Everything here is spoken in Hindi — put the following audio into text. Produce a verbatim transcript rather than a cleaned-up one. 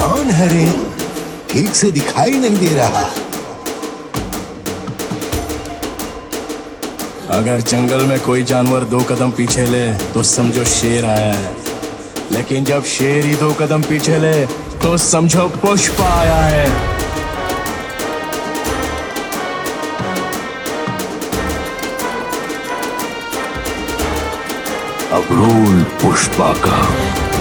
कौन है रे? ठीक से दिखाई नहीं दे रहा। अगर जंगल में कोई जानवर दो कदम पीछे ले तो समझो शेर आया है, लेकिन जब शेर ही दो कदम पीछे ले तो समझो पुष्प आया है। अब रोल पुष्पा का।